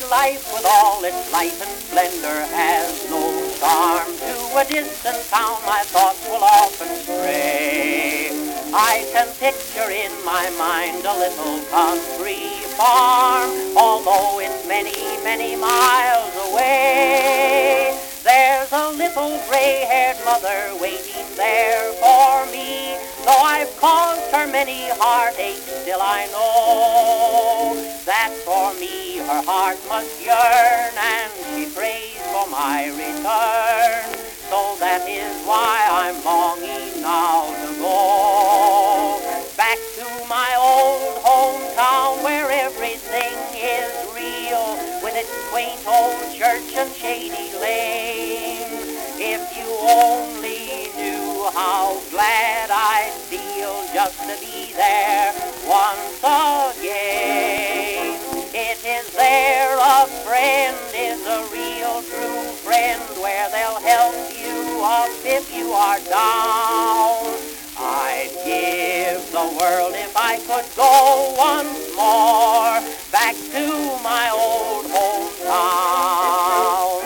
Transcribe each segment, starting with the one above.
life with all its light and splendor has no charm. To a distant town my thoughts will often stray. I can picture in my mind a little country farm, although it's many, many miles away. There's a little gray-haired mother waiting there for me. Though I've caused her many heartaches, still I know that for me her heart must yearn, and she prays for my return. So that is why I'm longing now to go back to my old hometown where everything is real, with its quaint old church and shady lane. If you only knew how glad I'd feel just to be there once again. It is there a friend is a real true friend, where they'll help you up if you are down. I'd give the world if I could go once more back to my old hometown.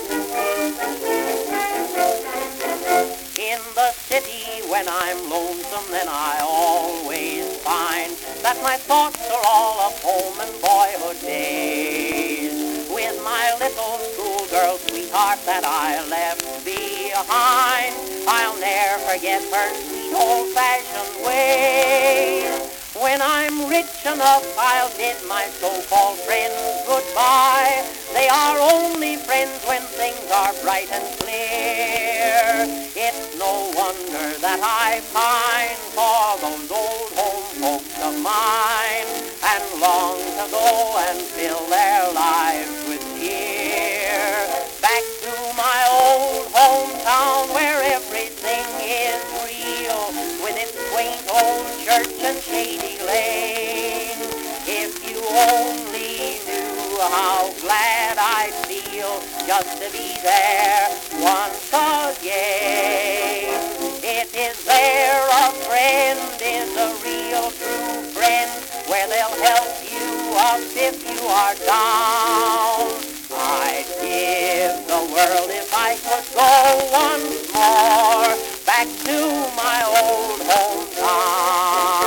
In the city when I'm lonesome, then I always find that my thoughts are all of home and boyhood days, with my little schoolgirl sweetheart that I left behind. I'll ne'er forget her sweet old-fashioned ways. When I'm rich enough, I'll bid my so-called friends goodbye. They are only friends when things are bright and clear. It's no wonder that I pine for those old home folks of mine, and long to go and fill their lives with cheer. Back to my old hometown where everything is real, with its quaint old church and shady lane. If you only knew how glad I'd feel just to be there once again. It is there a friend is a real true friend, where they'll help you up if you are down. I'd give the world if I could go once more back to my old hometown.